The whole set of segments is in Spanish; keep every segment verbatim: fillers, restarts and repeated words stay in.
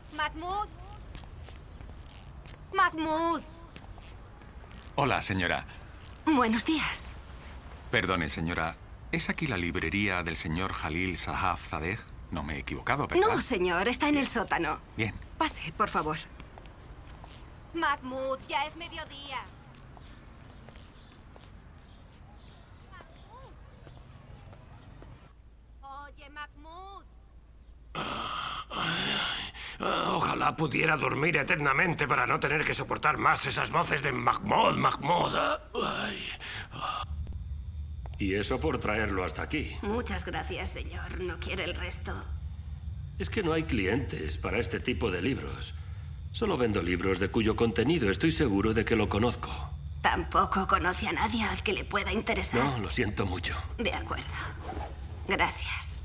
Mahmoud. Mahmoud. Hola, señora. Buenos días. Perdone, señora. ¿Es aquí la librería del señor Jalil Sahaf Zadeh? No me he equivocado, ¿verdad? No, señor. Está en Bien. el sótano. Bien. Pase, por favor. Mahmoud, ya es mediodía. Mahmoud. Oye, Mahmoud. Ojalá pudiera dormir eternamente para no tener que soportar más esas voces de Mahmoud, Mahmoud. Ay. Y eso por traerlo hasta aquí. Muchas gracias, señor. ¿No quiere el resto? Es que no hay clientes para este tipo de libros. Solo vendo libros de cuyo contenido estoy seguro de que lo conozco. Tampoco conoce a nadie al que le pueda interesar. No, lo siento mucho. De acuerdo. Gracias.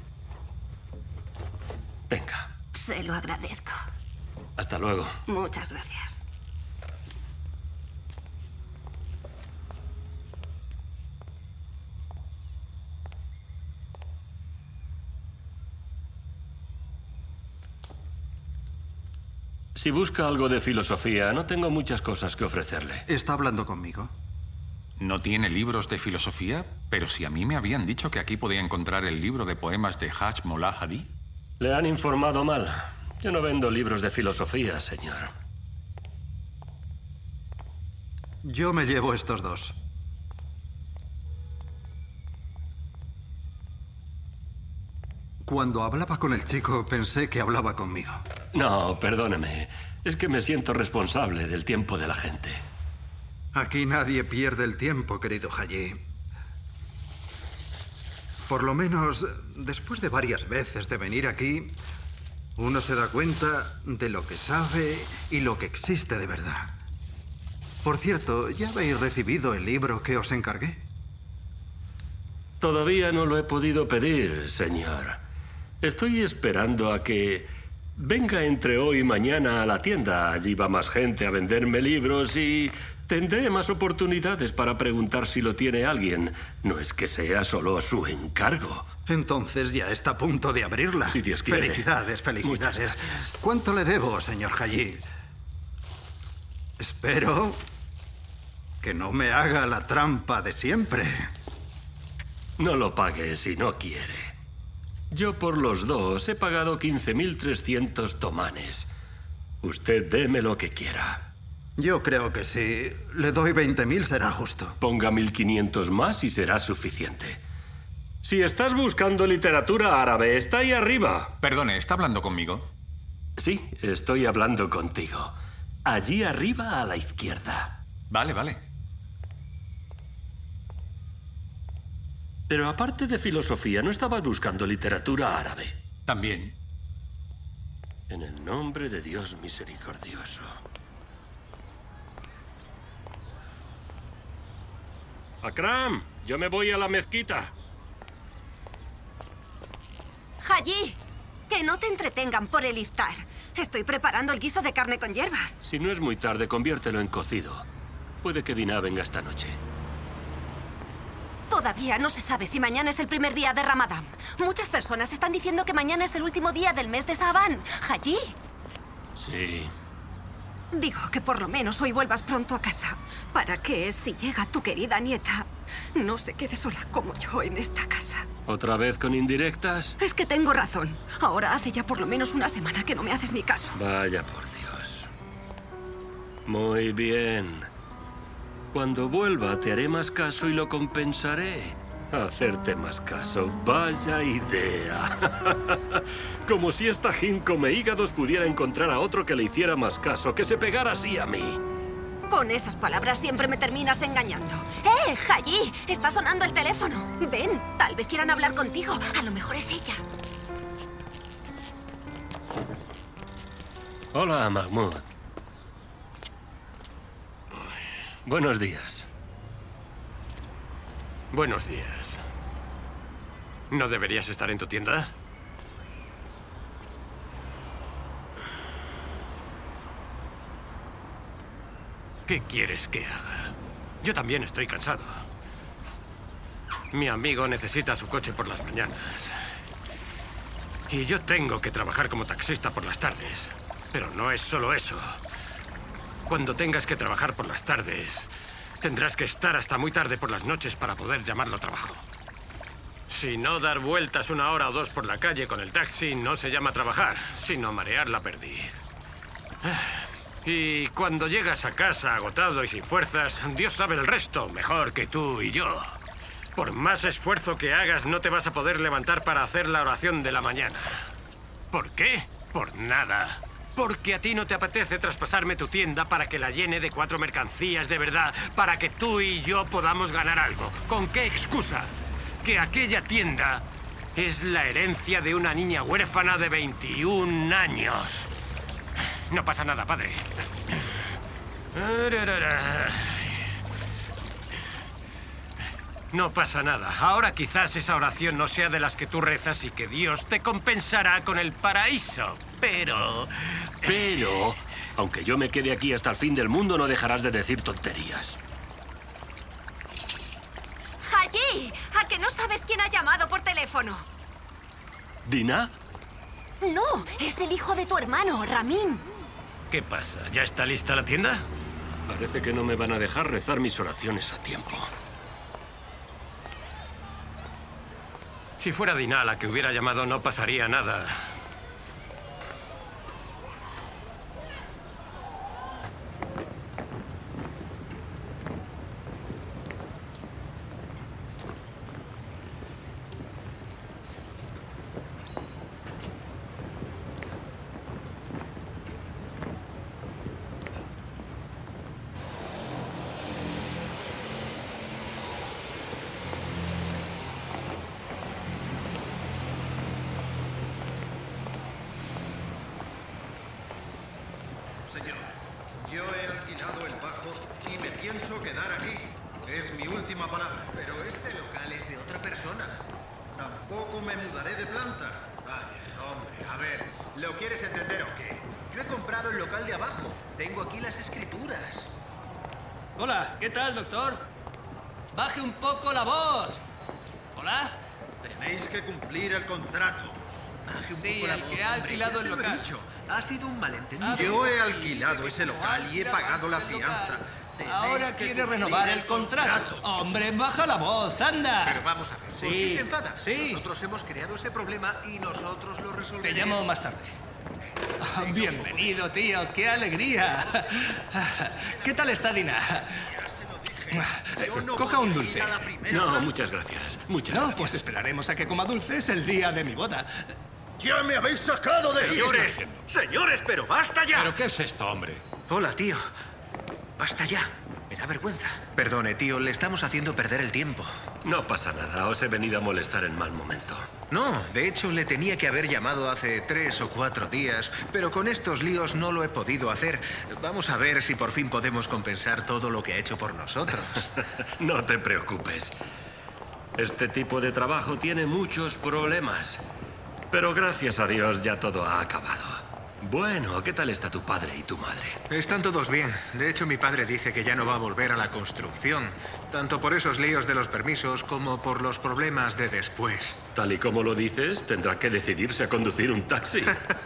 Venga, Se lo agradezco. hasta luego. Muchas gracias. Si busca algo de filosofía, no tengo muchas cosas que ofrecerle. ¿Está hablando conmigo? ¿No tiene libros de filosofía? Pero si a mí me habían dicho que aquí podía encontrar el libro de poemas de Haj Mollah Hadi. Le han informado mal. Yo no vendo libros de filosofía, señor. Yo me llevo estos dos. Cuando hablaba con el chico, pensé que hablaba conmigo. No, perdóneme. Es que me siento responsable del tiempo de la gente. Aquí nadie pierde el tiempo, querido Haji. Por lo menos, después de varias veces de venir aquí, uno se da cuenta de lo que sabe y lo que existe de verdad. Por cierto, ¿ya habéis recibido el libro que os encargué? Todavía no lo he podido pedir, señor. Estoy esperando a que venga entre hoy y mañana a la tienda. Allí va más gente a venderme libros y tendré más oportunidades para preguntar si lo tiene alguien. No es que sea solo su encargo. Entonces ya está a punto de abrirla. Si Dios quiere. Felicidades, Muchas felicidades. gracias. ¿Cuánto le debo, señor Haji? Espero que no me haga la trampa de siempre. No lo pague si no quiere. Yo por los dos he pagado quince mil trescientos tomanes. Usted deme lo que quiera. Yo creo que si le doy veinte mil será justo. Ponga mil quinientos más y será suficiente. Si estás buscando literatura árabe, está ahí arriba. Perdone, ¿está hablando conmigo? Sí, estoy hablando contigo. Allí arriba a la izquierda. Vale, vale. Pero aparte de filosofía, ¿no estabas buscando literatura árabe? También. En el nombre de Dios misericordioso. Akram, yo me voy a la mezquita. Haji, que no te entretengan por el iftar. Estoy preparando el guiso de carne con hierbas. Si no es muy tarde, conviértelo en cocido. Puede que Dinah venga esta noche. Todavía no se sabe si mañana es el primer día de Ramadán. Muchas personas están diciendo que mañana es el último día del mes de Shaban. Haji, Sí. digo que por lo menos hoy vuelvas pronto a casa. Para que, si llega tu querida nieta, no se quede sola como yo en esta casa. ¿Otra vez con indirectas? Es que tengo razón. Ahora hace ya por lo menos una semana que no me haces ni caso. Vaya por Dios. Muy bien. Cuando vuelva te haré más caso y lo compensaré. Hacerte más caso. Vaya idea. Como si esta jin come hígados pudiera encontrar a otro que le hiciera más caso, que se pegara así a mí. Con esas palabras siempre me terminas engañando. ¡Eh, Haji! Está sonando el teléfono. Ven, tal vez quieran hablar contigo. A lo mejor es ella. Hola, Mahmoud. Buenos días. Buenos días. ¿No deberías estar en tu tienda? ¿Qué quieres que haga? Yo también estoy cansado. Mi amigo necesita su coche por las mañanas. Y yo tengo que trabajar como taxista por las tardes. Pero no es solo eso. Cuando tengas que trabajar por las tardes, tendrás que estar hasta muy tarde por las noches para poder llamarlo trabajo. Si no dar vueltas una hora o dos por la calle con el taxi no se llama trabajar, sino marear la perdiz. Y cuando llegas a casa agotado y sin fuerzas, Dios sabe el resto, mejor que tú y yo. Por más esfuerzo que hagas, no te vas a poder levantar para hacer la oración de la mañana. ¿Por qué? Por nada. Porque a ti no te apetece traspasarme tu tienda para que la llene de cuatro mercancías de verdad, para que tú y yo podamos ganar algo. ¿Con qué excusa? Que aquella tienda es la herencia de una niña huérfana de veintiún años. No pasa nada, padre. No pasa nada. Ahora quizás esa oración no sea de las que tú rezas y que Dios te compensará con el paraíso. Pero... Pero, aunque yo me quede aquí hasta el fin del mundo, no dejarás de decir tonterías. ¡Allí! ¿A que no sabes quién ha llamado por teléfono? ¿Dina? No, es el hijo de tu hermano, Ramin. ¿Qué pasa? ¿Ya está lista la tienda? Parece que no me van a dejar rezar mis oraciones a tiempo. Si fuera Dina la que hubiera llamado, no pasaría nada. Señor, yo he alquilado el bajo y me pienso quedar aquí. Es mi última palabra. Pero este local es de otra persona. Tampoco me mudaré de planta. Vaya, hombre, a ver, ¿lo quieres entender o qué? Yo he comprado el local de abajo. Tengo aquí las escrituras. Hola, ¿qué tal, doctor? Baje un poco la voz. ¿Hola? Tenéis que cumplir el contrato. Baje un Sí, poco la el voz, que ha hombre, alquilado ya el se lo he local. dicho. Ha sido un malentendido. Yo he alquilado ese local y he pagado la fianza. Tenéis Ahora que quiere cumplir renovar el contrato. Hombre, baja la voz, anda. Pero vamos a ver, ¿por Sí, qué se enfada? sí. Nosotros hemos creado ese problema y nosotros lo resolveremos. Te llamo más tarde. Ah, bienvenido, tío. ¡Qué alegría! ¿Qué tal está Dina? Ya se lo dije. Yo no Coja voy un a ir dulce. a la primera No, planta. muchas gracias. Muchas No, gracias. pues esperaremos a que coma dulce. Es el día de mi boda. ¡Ya me habéis sacado de aquí! Señores, Señores, pero basta ya. ¿Pero qué es esto, hombre? Hola, tío. Basta ya. Me da vergüenza. Perdone, tío, le estamos haciendo perder el tiempo. No pasa nada, os he venido a molestar en mal momento. No, de hecho le tenía que haber llamado hace tres o cuatro días, pero con estos líos no lo he podido hacer. Vamos a ver si por fin podemos compensar todo lo que ha hecho por nosotros. No te preocupes. Este tipo de trabajo tiene muchos problemas. Pero gracias a Dios ya todo ha acabado. Bueno, ¿qué tal está tu padre y tu madre? Están todos bien. De hecho, mi padre dice que ya no va a volver a la construcción, tanto por esos líos de los permisos como por los problemas de después. Tal y como lo dices, tendrá que decidirse a conducir un taxi.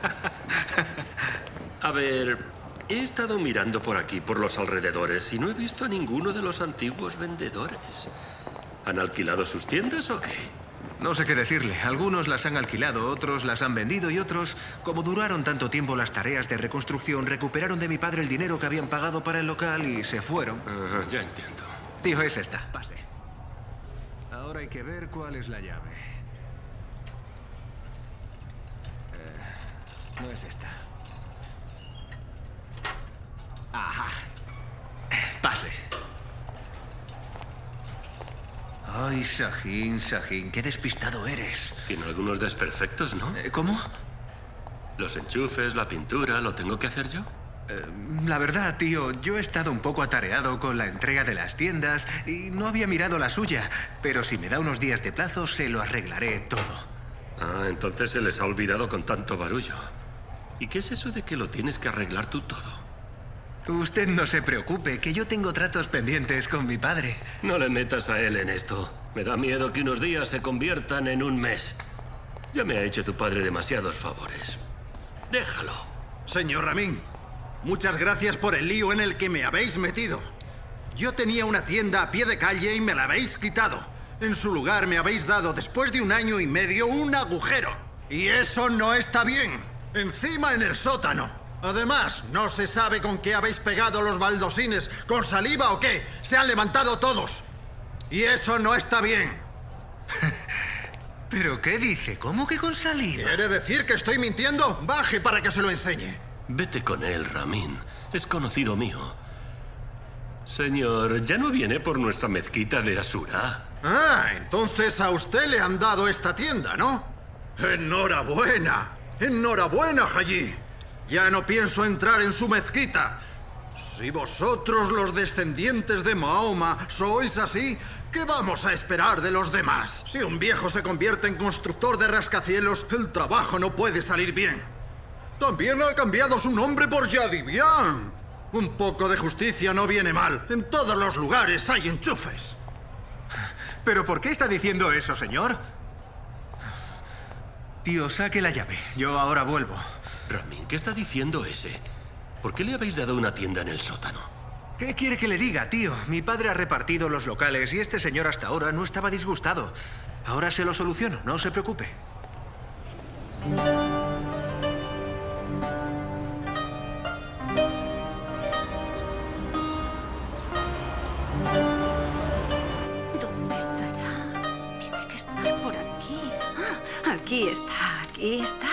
A ver, he estado mirando por aquí, por los alrededores, y no he visto a ninguno de los antiguos vendedores. ¿Han alquilado sus tiendas o qué? No sé qué decirle. Algunos las han alquilado, otros las han vendido y otros, como duraron tanto tiempo las tareas de reconstrucción, recuperaron de mi padre el dinero que habían pagado para el local y se fueron. Ah, ya entiendo. Tío, es esta. Pase. Ahora hay que ver cuál es la llave. Eh, no es esta. Ajá. Pase. Ay, Sahin, Sahin, qué despistado eres. Tiene algunos desperfectos, ¿no? Eh, ¿Cómo? Los enchufes, la pintura, ¿lo tengo que hacer yo? Eh, la verdad, tío, yo he estado un poco atareado con la entrega de las tiendas y no había mirado la suya. Pero si me da unos días de plazo, se lo arreglaré todo. Ah, entonces se les ha olvidado con tanto barullo. ¿Y qué es eso de que lo tienes que arreglar tú todo? Usted no se preocupe, que yo tengo tratos pendientes con mi padre. No le metas a él en esto. Me da miedo que unos días se conviertan en un mes. Ya me ha hecho tu padre demasiados favores. Déjalo. Señor Ramin, muchas gracias por el lío en el que me habéis metido. Yo tenía una tienda a pie de calle y me la habéis quitado. En su lugar me habéis dado, después de un año y medio, un agujero. Y eso no está bien. Encima en el sótano. Además, no se sabe con qué habéis pegado los baldosines. ¿Con saliva o qué? Se han levantado todos. Y eso no está bien. ¿Pero qué dice? ¿Cómo que con saliva? ¿Quiere decir que estoy mintiendo? Baje para que se lo enseñe. Vete con él, Ramin. Es conocido mío. Señor, ¿ya no viene por nuestra mezquita de Asura? Ah, entonces a usted le han dado esta tienda, ¿no? ¡Enhorabuena! ¡Enhorabuena, Haji! Ya no pienso entrar en su mezquita. Si vosotros, los descendientes de Mahoma, sois así, ¿qué vamos a esperar de los demás? Si un viejo se convierte en constructor de rascacielos, el trabajo no puede salir bien. También ha cambiado su nombre por Yadibian. Un poco de justicia no viene mal. En todos los lugares hay enchufes. ¿Pero por qué está diciendo eso, señor? Tío, saque la llave. Yo ahora vuelvo. Ramin, ¿qué está diciendo ese? ¿Por qué le habéis dado una tienda en el sótano? ¿Qué quiere que le diga, tío? Mi padre ha repartido los locales y este señor hasta ahora no estaba disgustado. Ahora se lo soluciono, no se preocupe. ¿Dónde estará? Tiene que estar por aquí. Ah, aquí está, aquí está.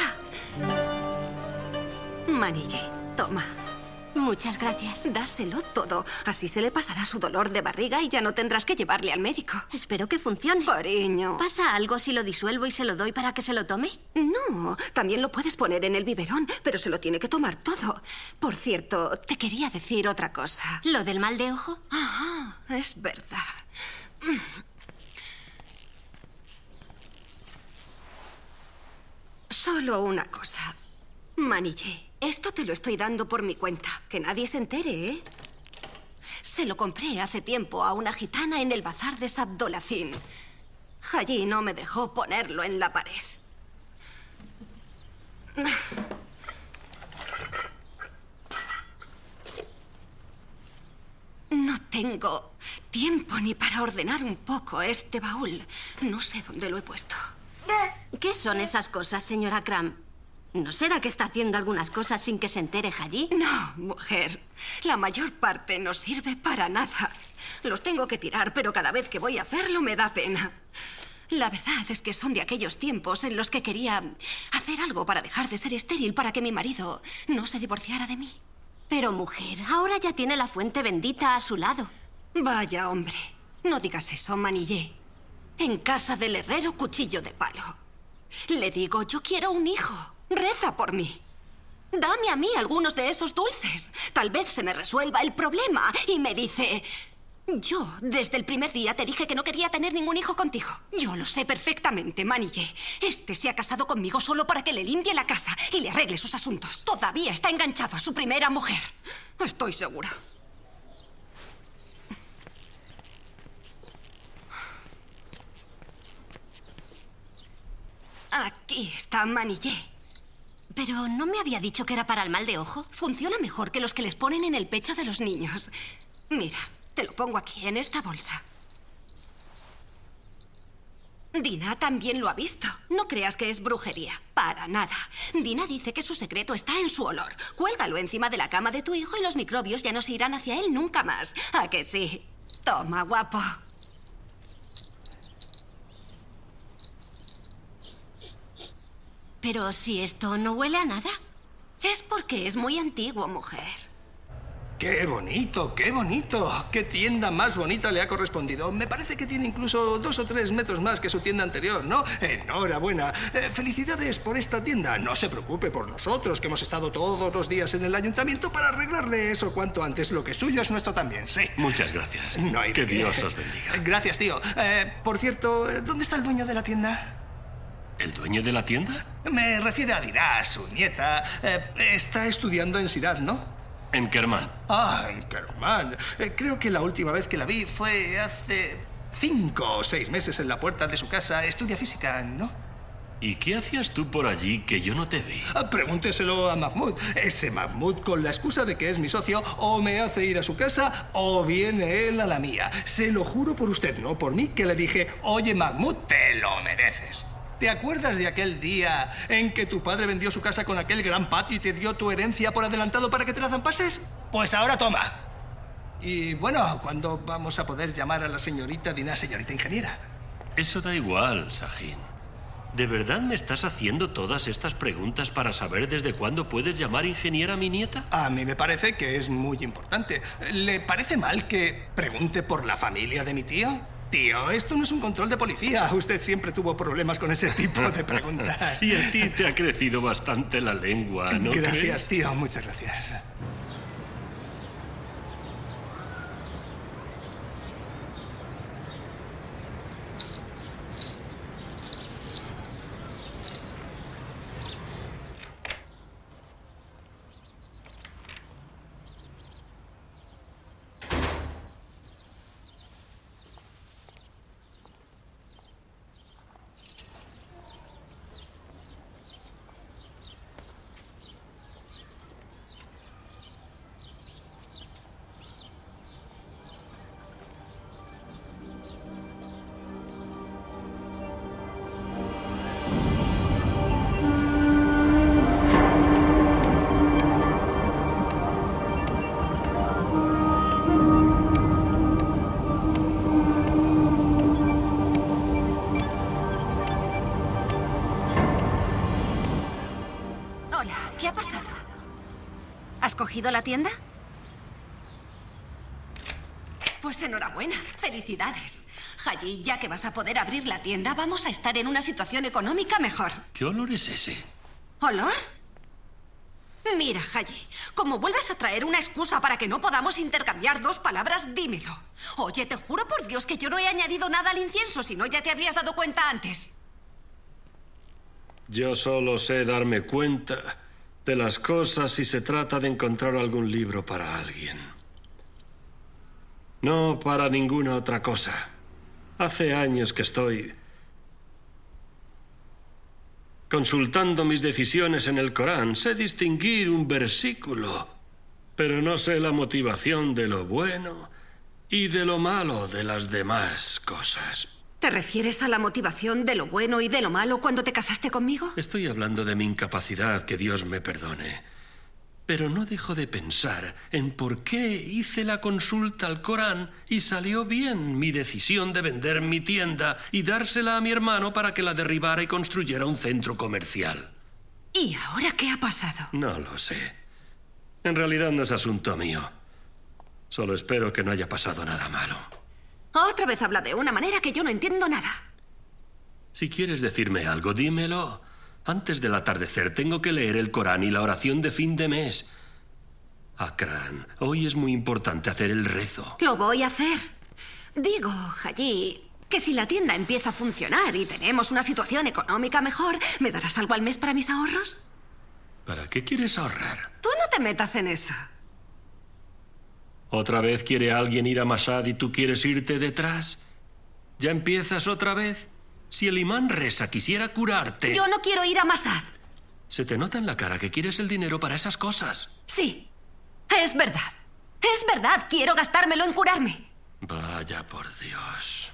Manille, toma. Muchas gracias. Dáselo todo. Así se le pasará su dolor de barriga y ya no tendrás que llevarle al médico. Espero que funcione. Cariño. ¿Pasa algo si lo disuelvo y se lo doy para que se lo tome? No, también lo puedes poner en el biberón, pero se lo tiene que tomar todo. Por cierto, te quería decir otra cosa. ¿Lo del mal de ojo? Ajá, es verdad. Solo una cosa. Manille, esto te lo estoy dando por mi cuenta. Que nadie se entere, ¿eh? Se lo compré hace tiempo a una gitana en el bazar de Sabdolacín. Allí no me dejó ponerlo en la pared. No tengo tiempo ni para ordenar un poco este baúl. No sé dónde lo he puesto. ¿Qué son esas cosas, señora Akram? ¿No será que está haciendo algunas cosas sin que se entere Haji? No, mujer. La mayor parte no sirve para nada. Los tengo que tirar, pero cada vez que voy a hacerlo me da pena. La verdad es que son de aquellos tiempos en los que quería hacer algo para dejar de ser estéril, para que mi marido no se divorciara de mí. Pero, mujer, ahora ya tiene la fuente bendita a su lado. Vaya, hombre. No digas eso, Manillé. En casa del herrero, cuchillo de palo. Le digo, yo quiero un hijo. Reza por mí. Dame a mí algunos de esos dulces. Tal vez se me resuelva el problema. Y me dice... Yo, desde el primer día, te dije que no quería tener ningún hijo contigo. Yo lo sé perfectamente, Manille. Este se ha casado conmigo solo para que le limpie la casa y le arregle sus asuntos. Todavía está enganchado a su primera mujer. Estoy segura. Aquí está Manille. Pero ¿no me había dicho que era para el mal de ojo? Funciona mejor que los que les ponen en el pecho de los niños. Mira, te lo pongo aquí, en esta bolsa. Dina también lo ha visto. No creas que es brujería. Para nada. Dina dice que su secreto está en su olor. Cuélgalo encima de la cama de tu hijo y los microbios ya no se irán hacia él nunca más. ¿A que sí? Toma, guapo. Pero si esto no huele a nada. Es porque es muy antiguo, mujer. ¡Qué bonito, qué bonito! ¡Qué tienda más bonita le ha correspondido! Me parece que tiene incluso dos o tres metros más que su tienda anterior, ¿no? ¡Enhorabuena! Eh, ¡Felicidades por esta tienda! No se preocupe por nosotros, que hemos estado todos los días en el ayuntamiento para arreglarle eso cuanto antes. Lo que es suyo es nuestro también, sí. Muchas gracias. No hay que de qué. Dios os bendiga. Gracias, tío. Eh, por cierto, ¿dónde está el dueño de la tienda? ¿El dueño de la tienda? Me refiero a Dina, su nieta. Eh, está estudiando en Sirat, ¿no? En Kerman. Ah, en Kerman. Eh, creo que la última vez que la vi fue hace cinco o seis meses en la puerta de su casa. Estudia física, ¿no? ¿Y qué hacías tú por allí que yo no te vi? Ah, pregúnteselo a Mahmoud. Ese Mahmoud, con la excusa de que es mi socio, o me hace ir a su casa o viene él a la mía. Se lo juro por usted, no por mí, que le dije, oye Mahmoud, te lo mereces. ¿Te acuerdas de aquel día en que tu padre vendió su casa con aquel gran patio y te dio tu herencia por adelantado para que te la zampases? Pues ahora toma. Y bueno, ¿cuándo vamos a poder llamar a la señorita Dina señorita ingeniera? Eso da igual, Sahin. ¿De verdad me estás haciendo todas estas preguntas para saber desde cuándo puedes llamar ingeniera a mi nieta? A mí me parece que es muy importante. ¿Le parece mal que pregunte por la familia de mi tío? Tío, esto no es un control de policía. Usted siempre tuvo problemas con ese tipo de preguntas. Y a ti te ha crecido bastante la lengua, ¿no crees? Gracias, tío. Muchas gracias. ¿Qué ha pasado? ¿Has cogido la tienda? Pues enhorabuena. Felicidades. Haji, ya que vas a poder abrir la tienda, vamos a estar en una situación económica mejor. ¿Qué olor es ese? ¿Olor? Mira, Haji, como vuelvas a traer una excusa para que no podamos intercambiar dos palabras, dímelo. Oye, te juro por Dios que yo no he añadido nada al incienso, si no ya te habrías dado cuenta antes. Yo solo sé darme cuenta de las cosas si se trata de encontrar algún libro para alguien. No para ninguna otra cosa. Hace años que estoy consultando mis decisiones en el Corán. Sé distinguir un versículo, pero no sé la motivación de lo bueno y de lo malo de las demás cosas. ¿Te refieres a la motivación de lo bueno y de lo malo cuando te casaste conmigo? Estoy hablando de mi incapacidad, que Dios me perdone. Pero no dejo de pensar en por qué hice la consulta al Corán y salió bien mi decisión de vender mi tienda y dársela a mi hermano para que la derribara y construyera un centro comercial. ¿Y ahora qué ha pasado? No lo sé. En realidad no es asunto mío. Solo espero que no haya pasado nada malo. Otra vez habla de una manera que yo no entiendo nada. Si quieres decirme algo, dímelo. Antes del atardecer tengo que leer el Corán y la oración de fin de mes. Akram, hoy es muy importante hacer el rezo. Lo voy a hacer. Digo, Haji, que si la tienda empieza a funcionar y tenemos una situación económica mejor, ¿me darás algo al mes para mis ahorros? ¿Para qué quieres ahorrar? Tú no te metas en eso. ¿Otra vez quiere alguien ir a Mashhad y tú quieres irte detrás? ¿Ya empiezas otra vez? Si el imán Reza quisiera curarte... Yo no quiero ir a Mashhad. Se te nota en la cara que quieres el dinero para esas cosas. Sí, es verdad. Es verdad, quiero gastármelo en curarme. Vaya por Dios.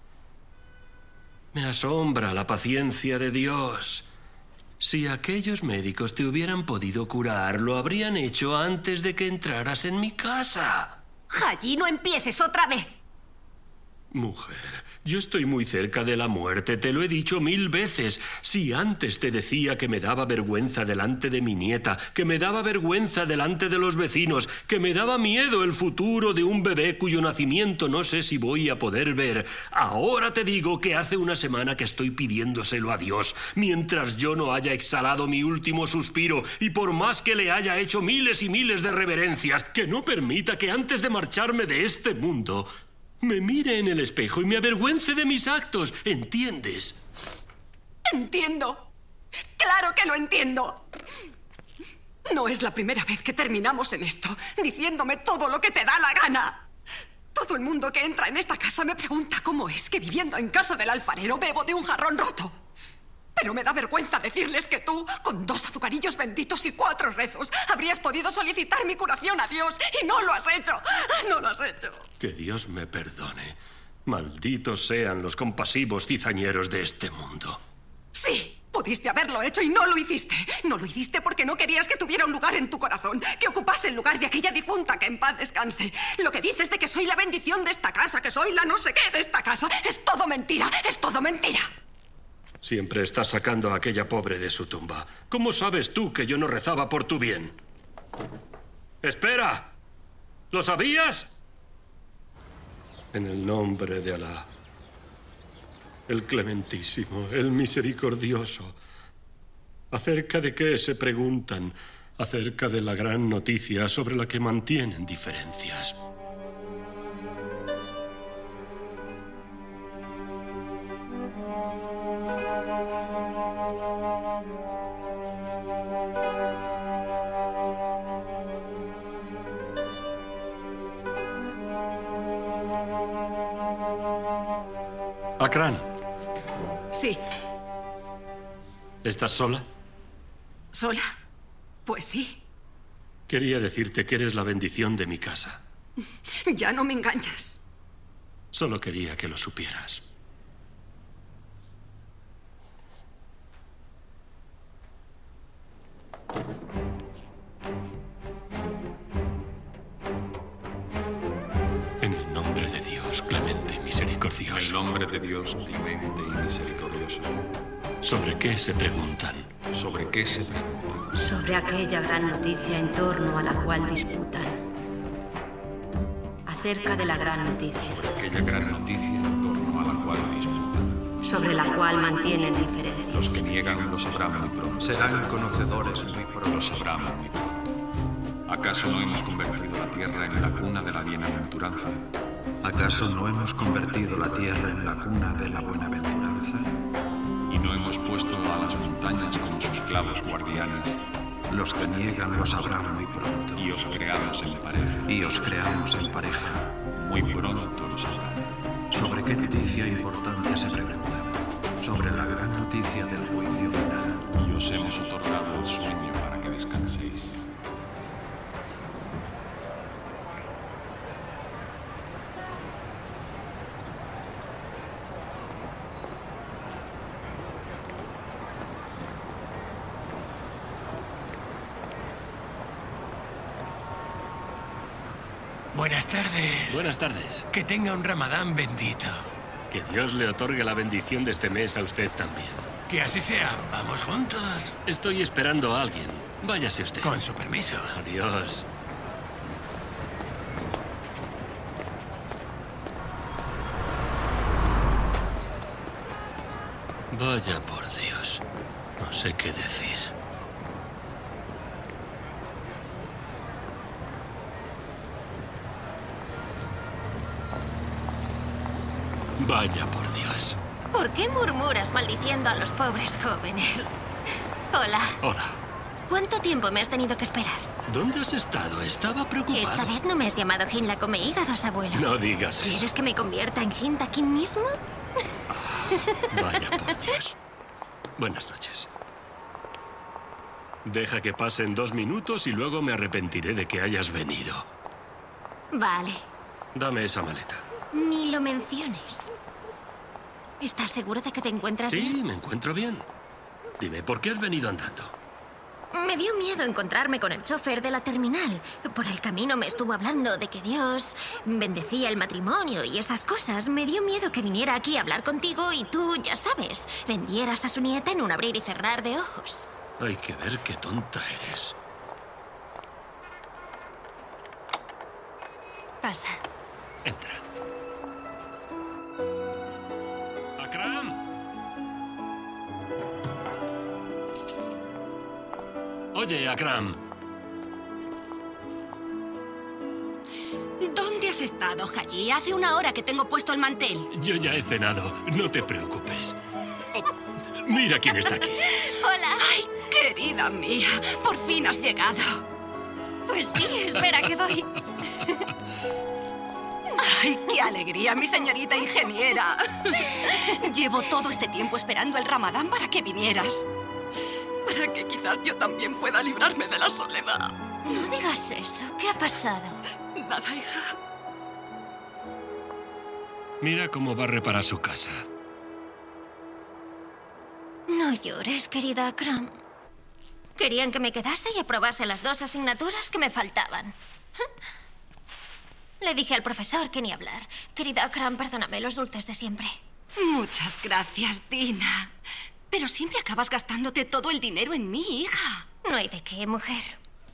Me asombra la paciencia de Dios. Si aquellos médicos te hubieran podido curar, lo habrían hecho antes de que entraras en mi casa. Haji, no empieces otra vez. Mujer, yo estoy muy cerca de la muerte, te lo he dicho mil veces. Si antes te decía que me daba vergüenza delante de mi nieta, que me daba vergüenza delante de los vecinos, que me daba miedo el futuro de un bebé cuyo nacimiento no sé si voy a poder ver, ahora te digo que hace una semana que estoy pidiéndoselo a Dios, mientras yo no haya exhalado mi último suspiro, y por más que le haya hecho miles y miles de reverencias, que no permita que antes de marcharme de este mundo me mire en el espejo y me avergüence de mis actos. ¿Entiendes? Entiendo. Claro que lo entiendo. No es la primera vez que terminamos en esto, diciéndome todo lo que te da la gana. Todo el mundo que entra en esta casa me pregunta cómo es que viviendo en casa del alfarero bebo de un jarrón roto. Pero me da vergüenza decirles que tú, con dos azucarillos benditos y cuatro rezos, habrías podido solicitar mi curación a Dios y no lo has hecho. No lo has hecho. Que Dios me perdone. Malditos sean los compasivos cizañeros de este mundo. Sí, pudiste haberlo hecho y no lo hiciste. No lo hiciste porque no querías que tuviera un lugar en tu corazón, que ocupase el lugar de aquella difunta que en paz descanse. Lo que dices de que soy la bendición de esta casa, que soy la no sé qué de esta casa, es todo mentira, es todo mentira. Siempre estás sacando a aquella pobre de su tumba. ¿Cómo sabes tú que yo no rezaba por tu bien? ¡Espera! ¿Lo sabías? En el nombre de Alá, el clementísimo, el misericordioso. ¿Acerca de qué se preguntan? Acerca de la gran noticia sobre la que mantienen diferencias. Akram. Sí. ¿Estás sola? ¿Sola? Pues sí. Quería decirte que eres la bendición de mi casa. Ya no me engañas. Solo quería que lo supieras. En el nombre de Dios, clemente y misericordioso. En el nombre de Dios, clemente y misericordioso. ¿Sobre qué se preguntan? ¿Sobre qué se preguntan? Sobre aquella gran noticia en torno a la cual disputan. Acerca de la gran noticia. Sobre aquella gran noticia en torno a la cual disputan. Sobre la cual mantienen diferencias. Los que niegan lo sabrán muy pronto. Serán conocedores muy pronto. Lo sabrán muy pronto. ¿Acaso no hemos convertido la tierra en la cuna de la bienaventuranza? ¿Acaso no hemos convertido la tierra en la cuna de la buenaventuranza? ¿Y no hemos puesto a las montañas como sus clavos guardianes? Los que niegan lo sabrán muy pronto. Y os creamos en pareja. Y os creamos en pareja. Muy pronto lo sabrán. ¿Sobre qué noticia importante se preguntan? Sobre la gran noticia del juicio final. Y os hemos otorgado el sueño para que descanséis. Buenas tardes. Buenas tardes. Que tenga un Ramadán bendito. Que Dios le otorgue la bendición de este mes a usted también. Que así sea. Vamos juntos. Estoy esperando a alguien. Váyase usted. Con su permiso. Adiós. Vaya por Dios. No sé qué decir. Vaya por Dios. ¿Por qué murmuras maldiciendo a los pobres jóvenes? Hola. Hola. ¿Cuánto tiempo me has tenido que esperar? ¿Dónde has estado? Estaba preocupado. Esta vez no me has llamado Hinla come hígados, abuelo. No digas eso. ¿Quieres que me convierta en Hind aquí mismo? Ah, vaya por Dios. Buenas noches. Deja que pasen dos minutos y luego me arrepentiré de que hayas venido. Vale. Dame esa maleta. Ni lo menciones. ¿Estás seguro de que te encuentras bien? Sí, me encuentro bien. Dime, ¿por qué has venido andando? Me dio miedo encontrarme con el chofer de la terminal. Por el camino me estuvo hablando de que Dios bendecía el matrimonio y esas cosas. Me dio miedo que viniera aquí a hablar contigo y tú, ya sabes, vendieras a su nieta en un abrir y cerrar de ojos. Hay que ver qué tonta eres. Pasa. Entra. ¡Akram! Oye, Akram. ¿Dónde has estado, Haji? Hace una hora que tengo puesto el mantel. Yo ya he cenado. No te preocupes. Oh, mira quién está aquí. Hola. Ay, querida mía, por fin has llegado. Pues sí, espera que voy. ¡Ay, qué alegría, mi señorita ingeniera! Llevo todo este tiempo esperando el Ramadán para que vinieras. Para que quizás yo también pueda librarme de la soledad. No digas eso. ¿Qué ha pasado? Nada, hija. Mira cómo va a reparar su casa. No llores, querida Akram. Querían que me quedase y aprobase las dos asignaturas que me faltaban. Le dije al profesor que ni hablar. Querida Akram, perdóname los dulces de siempre. Muchas gracias, Dina. Pero siempre acabas gastándote todo el dinero en mí, hija. No hay de qué, mujer.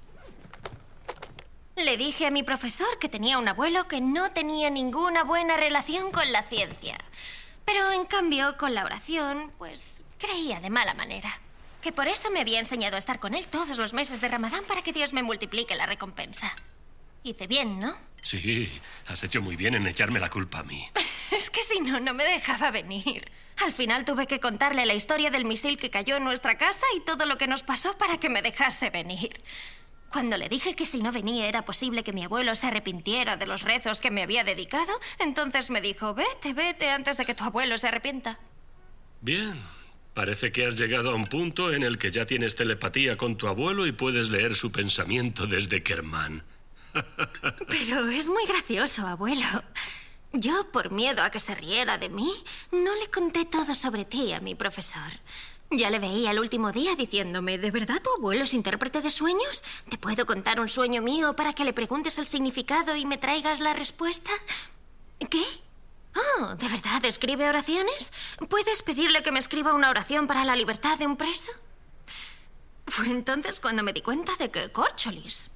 Le dije a mi profesor que tenía un abuelo que no tenía ninguna buena relación con la ciencia. Pero, en cambio, con la oración, pues, creía de mala manera. Que por eso me había enseñado a estar con él todos los meses de Ramadán para que Dios me multiplique la recompensa. Hice bien, ¿no? Sí, has hecho muy bien en echarme la culpa a mí. Es que si no, no me dejaba venir. Al final tuve que contarle la historia del misil que cayó en nuestra casa y todo lo que nos pasó para que me dejase venir. Cuando le dije que si no venía era posible que mi abuelo se arrepintiera de los rezos que me había dedicado, entonces me dijo, vete, vete antes de que tu abuelo se arrepienta. Bien, parece que has llegado a un punto en el que ya tienes telepatía con tu abuelo y puedes leer su pensamiento desde Kerman. Pero es muy gracioso, abuelo. Yo, por miedo a que se riera de mí, no le conté todo sobre ti a mi profesor. Ya le veía el último día diciéndome, ¿de verdad tu abuelo es intérprete de sueños? ¿Te puedo contar un sueño mío para que le preguntes el significado y me traigas la respuesta? ¿Qué? Oh, ¿de verdad escribe oraciones? ¿Puedes pedirle que me escriba una oración para la libertad de un preso? Fue entonces cuando me di cuenta de que Córcholis...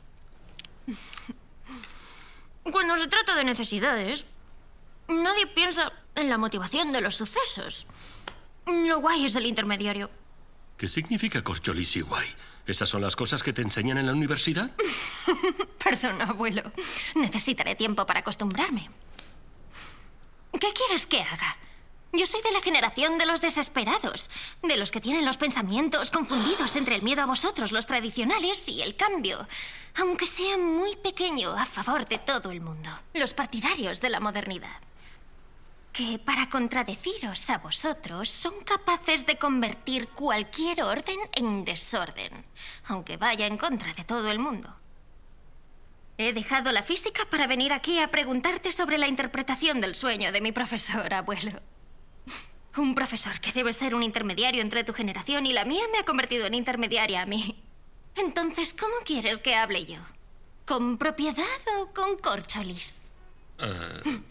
Cuando se trata de necesidades, nadie piensa en la motivación de los sucesos. Lo guay es el intermediario. ¿Qué significa Córcholis y guay? ¿Esas son las cosas que te enseñan en la universidad? Perdón, abuelo. Necesitaré tiempo para acostumbrarme. ¿Qué quieres que haga? Yo soy de la generación de los desesperados, de los que tienen los pensamientos confundidos entre el miedo a vosotros, los tradicionales, y el cambio, aunque sea muy pequeño, a favor de todo el mundo. Los partidarios de la modernidad, que para contradeciros a vosotros son capaces de convertir cualquier orden en desorden, aunque vaya en contra de todo el mundo. He dejado la física para venir aquí a preguntarte sobre la interpretación del sueño de mi profesor, abuelo. Un profesor que debe ser un intermediario entre tu generación y la mía me ha convertido en intermediaria a mí. Entonces, ¿cómo quieres que hable yo? ¿Con propiedad o con córcholis? Uh...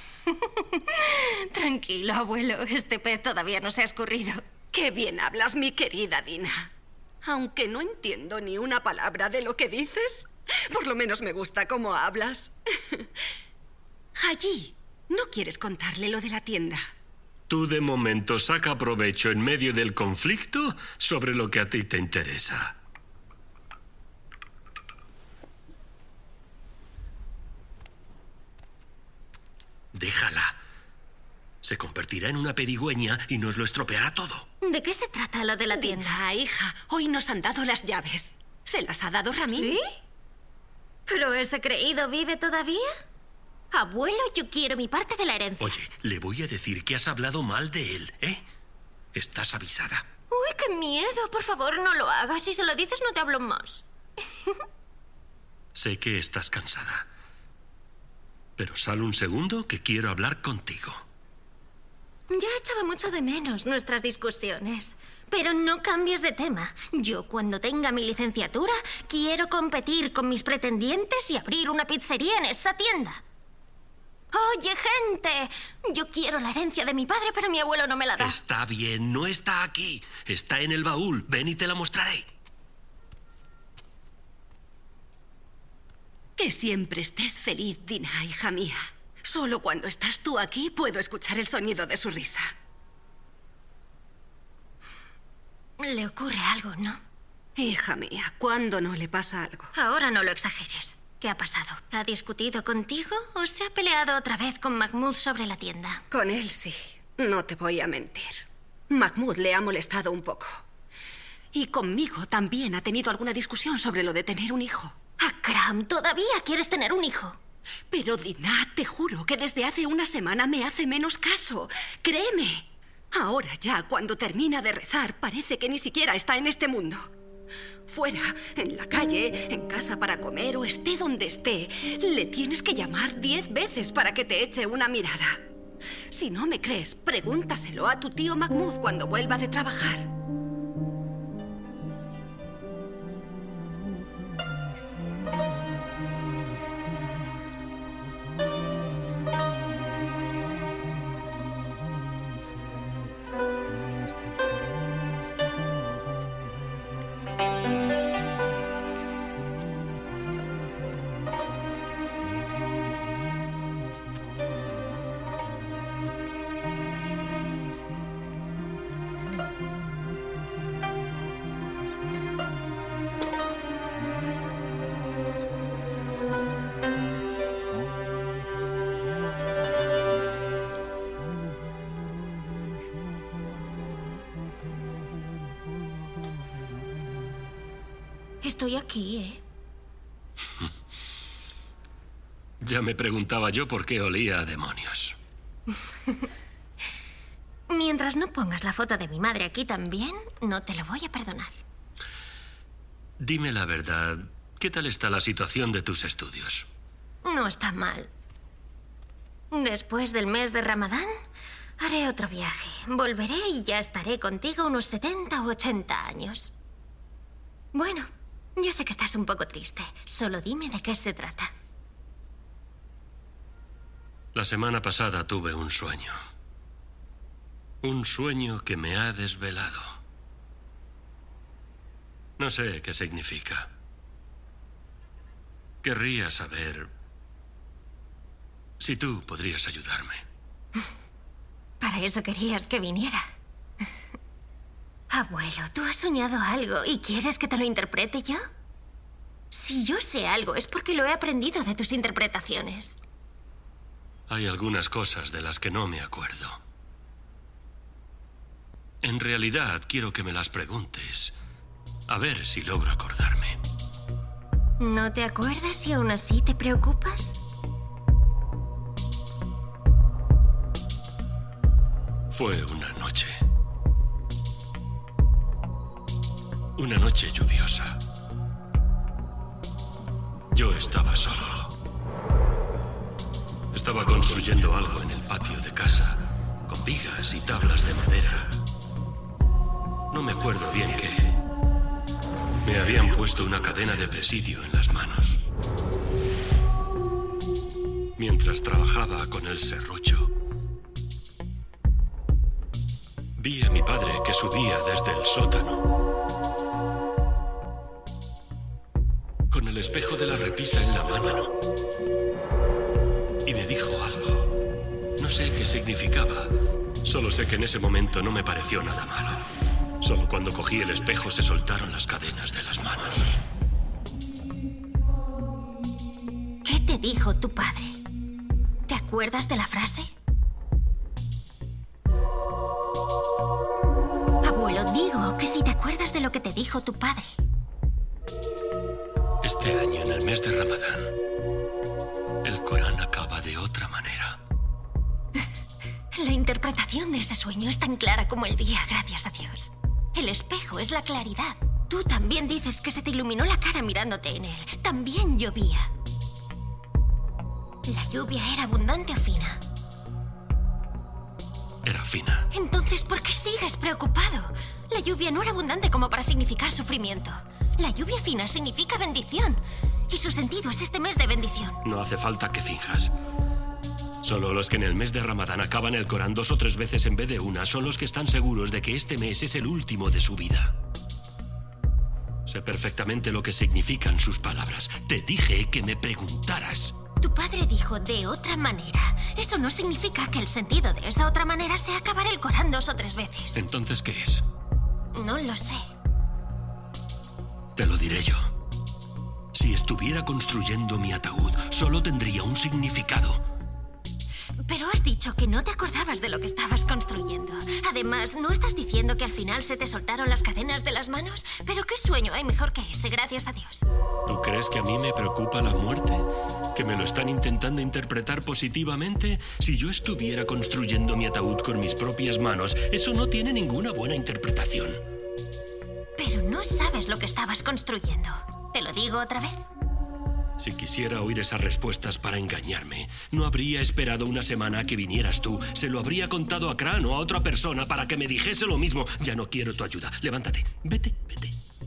Tranquilo, abuelo. Este pez todavía no se ha escurrido. Qué bien hablas, mi querida Dina. Aunque no entiendo ni una palabra de lo que dices, por lo menos me gusta cómo hablas. Haji, ¿no quieres contarle lo de la tienda? Tú de momento saca provecho en medio del conflicto sobre lo que a ti te interesa. Déjala. Se convertirá en una pedigüeña y nos lo estropeará todo. ¿De qué se trata lo de la tienda? Dina, hija, hoy nos han dado las llaves. ¿Se las ha dado Ramín? ¿Sí? ¿Pero ese creído vive todavía? Abuelo, yo quiero mi parte de la herencia. Oye, le voy a decir que has hablado mal de él, ¿eh? Estás avisada. Uy, qué miedo. Por favor, no lo hagas. Si se lo dices, no te hablo más. Sé que estás cansada. Pero sal un segundo que quiero hablar contigo. Ya echaba mucho de menos nuestras discusiones. Pero no cambies de tema. Yo, cuando tenga mi licenciatura, quiero competir con mis pretendientes y abrir una pizzería en esa tienda. ¡Oye, gente! Yo quiero la herencia de mi padre, pero mi abuelo no me la da. Está bien, no está aquí. Está en el baúl. Ven y te la mostraré. Que siempre estés feliz, Dina, hija mía. Solo cuando estás tú aquí puedo escuchar el sonido de su risa. Le ocurre algo, ¿no? Hija mía, ¿cuándo no le pasa algo? Ahora no lo exageres. ¿Qué ha pasado? ¿Ha discutido contigo o se ha peleado otra vez con Mahmoud sobre la tienda? Con él sí. No te voy a mentir. Mahmoud le ha molestado un poco. Y conmigo también ha tenido alguna discusión sobre lo de tener un hijo. Akram, ¿todavía quieres tener un hijo? Pero Dinah, te juro que desde hace una semana me hace menos caso. Créeme. Ahora ya, cuando termina de rezar, parece que ni siquiera está en este mundo. Fuera, en la calle, en casa para comer o esté donde esté, le tienes que llamar diez veces para que te eche una mirada. Si no me crees, pregúntaselo a tu tío Mahmoud cuando vuelva de trabajar. Estoy aquí, ¿eh? Ya me preguntaba yo por qué olía a demonios. Mientras no pongas la foto de mi madre aquí también, no te lo voy a perdonar. Dime la verdad, ¿qué tal está la situación de tus estudios? No está mal. Después del mes de Ramadán, haré otro viaje. Volveré y ya estaré contigo unos setenta u ochenta años. Bueno, yo sé que estás un poco triste. Solo dime de qué se trata. La semana pasada tuve un sueño. Un sueño que me ha desvelado. No sé qué significa. Querría saber si tú podrías ayudarme. Para eso querías que viniera. Abuelo, ¿tú has soñado algo y quieres que te lo interprete yo? Si yo sé algo es porque lo he aprendido de tus interpretaciones. Hay algunas cosas de las que no me acuerdo. En realidad, quiero que me las preguntes. A ver si logro acordarme. ¿No te acuerdas y aún así te preocupas? Fue una noche. Una noche lluviosa. Yo estaba solo. Estaba construyendo algo en el patio de casa, con vigas y tablas de madera. No me acuerdo bien qué. Me habían puesto una cadena de presidio en las manos. Mientras trabajaba con el serrucho, vi a mi padre que subía desde el sótano, con el espejo de la repisa en la mano, y me dijo algo. No sé qué significaba. Solo sé que en ese momento no me pareció nada malo. Solo cuando cogí el espejo se soltaron las cadenas de las manos. ¿Qué te dijo tu padre? ¿Te acuerdas de la frase? Abuelo, digo que si te acuerdas de lo que te dijo tu padre. Este año, en el mes de Ramadán, el Corán acaba de otra manera. La interpretación de ese sueño es tan clara como el día, gracias a Dios. El espejo es la claridad. Tú también dices que se te iluminó la cara mirándote en él. También llovía. ¿La lluvia era abundante o fina? Era fina. Entonces, ¿por qué sigues preocupado? La lluvia no era abundante como para significar sufrimiento. La lluvia fina significa bendición. Y su sentido es este mes de bendición. No hace falta que finjas. Solo los que en el mes de Ramadán acaban el Corán dos o tres veces en vez de una son los que están seguros de que este mes es el último de su vida. Sé perfectamente lo que significan sus palabras. Te dije que me preguntaras. Tu padre dijo de otra manera. Eso no significa que el sentido de esa otra manera sea acabar el Corán dos o tres veces. ¿Entonces qué es? No lo sé. Te lo diré yo. Si estuviera construyendo mi ataúd, solo tendría un significado. Pero has dicho que no te acordabas de lo que estabas construyendo. Además, ¿no estás diciendo que al final se te soltaron las cadenas de las manos? Pero qué sueño hay mejor que ese, gracias a Dios. ¿Tú crees que a mí me preocupa la muerte? ¿Que me lo están intentando interpretar positivamente? Si yo estuviera construyendo mi ataúd con mis propias manos, eso no tiene ninguna buena interpretación. Pero no sabes lo que estabas construyendo. ¿Te lo digo otra vez? Si quisiera oír esas respuestas para engañarme, no habría esperado una semana a que vinieras tú. Se lo habría contado a Cran o a otra persona para que me dijese lo mismo. Ya no quiero tu ayuda. Levántate. Vete, vete.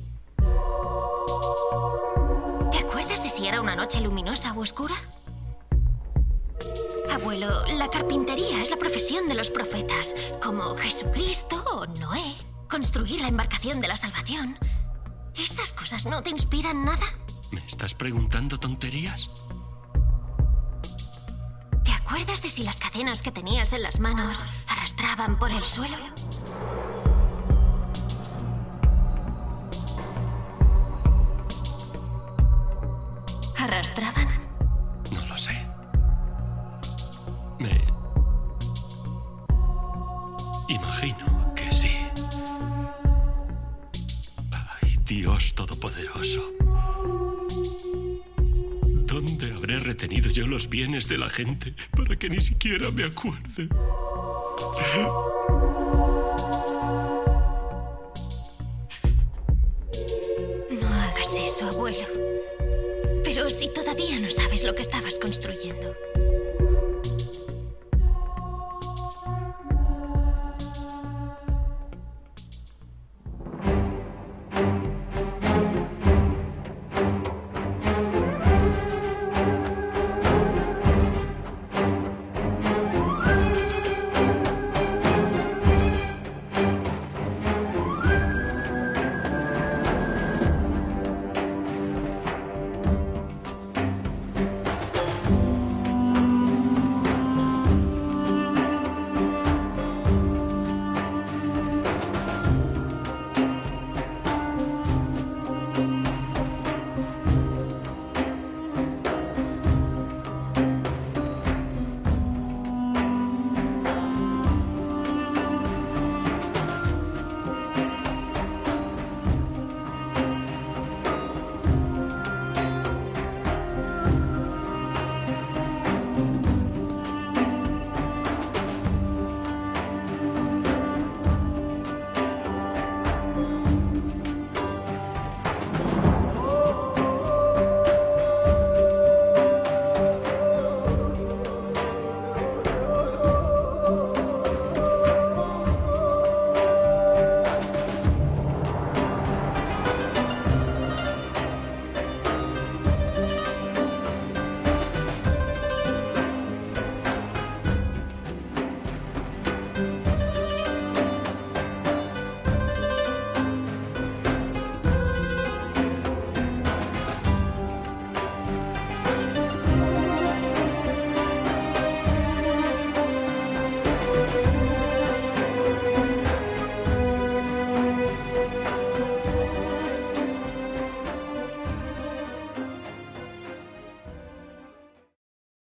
¿Te acuerdas de si era una noche luminosa o oscura? Abuelo, la carpintería es la profesión de los profetas, como Jesucristo o Noé. Construir la embarcación de la salvación. ¿Esas cosas no te inspiran nada? ¿Me estás preguntando tonterías? ¿Te acuerdas de si las cadenas que tenías en las manos arrastraban por el suelo? ¿Arrastraban? No lo sé. Me imagino que sí. Ay, Dios Todopoderoso. ¿Dónde habré retenido yo los bienes de la gente para que ni siquiera me acuerde? No hagas eso, abuelo. Pero si todavía no sabes lo que estabas construyendo.